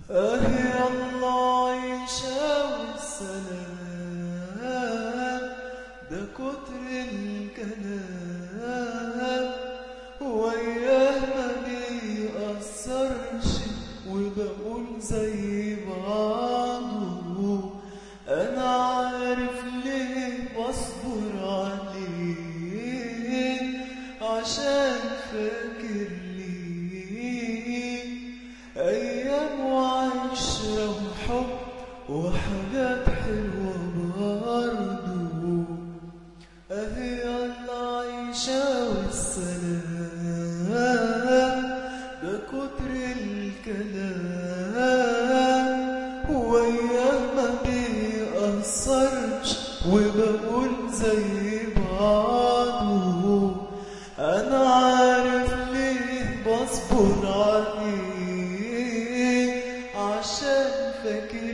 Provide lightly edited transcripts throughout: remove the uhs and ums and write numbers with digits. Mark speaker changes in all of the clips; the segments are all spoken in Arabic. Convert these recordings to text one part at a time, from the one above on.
Speaker 1: أهي الله عيشة والسلام، ده كتر الكلام وياه ما بيأثرش وبقول زي بعضه. أنا عارف ليه بصبر عليه، عشان فاكر ليه أيام وعشرة وحب وحاجات حلوة برضه. أهي العيشة والسلام، ده كتر الكلام وياه ما بيأثرش وبقول زي بعضه. أنا عارف ليه بصبر عليه، عشان فاكر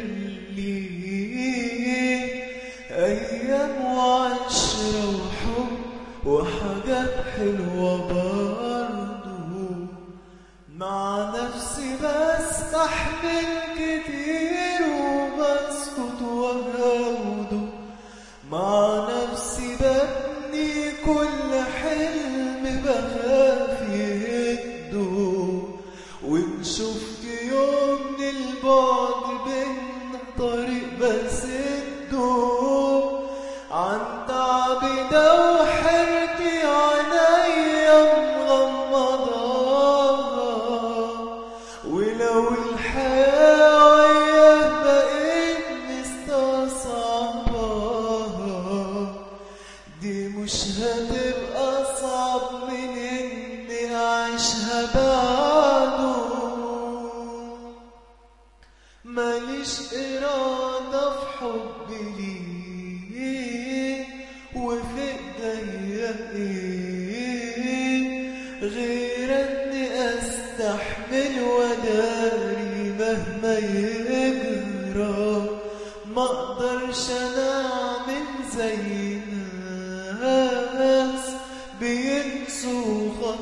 Speaker 1: ليه أيام وعشرة وحب وحاجات حلوة برضه. مع نفسي بستحمل كتير وبسكت وهوده، مع نفسي ببني كل حلم بخاف يهده. وإن شفت يوم من البعد بينا طريق بسده، عن تعبي ده وحيرتي عينيا مغمضة، ولو الحياة وياه بقيت مستصعبها، دي مش هتبقى صعب من إني أعيشها بعده. ماليش إرادة في حبي ليه، وفي إيديا إيه غير إني أستحمل وداري مهما يجرى. مقدرش أنا أعمل زي ناس بينسوا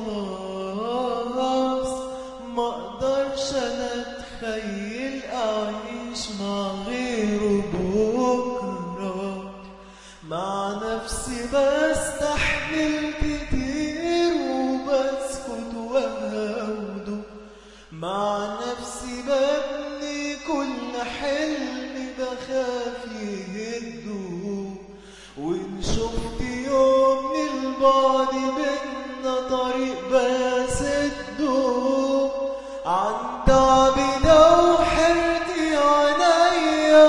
Speaker 1: خلاص، مقدرش أنا أتخيل أعيش مع غيره بكرة. مع نفسي بستحمل كتير وبسكت وهوده، مع نفسي ببني كل حلم بخاف يهده. وإن شفت يوم من البعد بينا طريق بسده، عن تعبي ده وحيرتي عينيا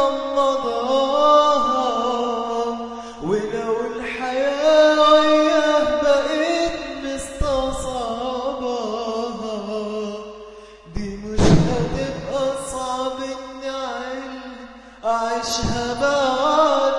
Speaker 1: مغمضة، ولو الحياة وياه بقيت مستصعبها، دي مش هتبقى صعب إني أعيشها بعد.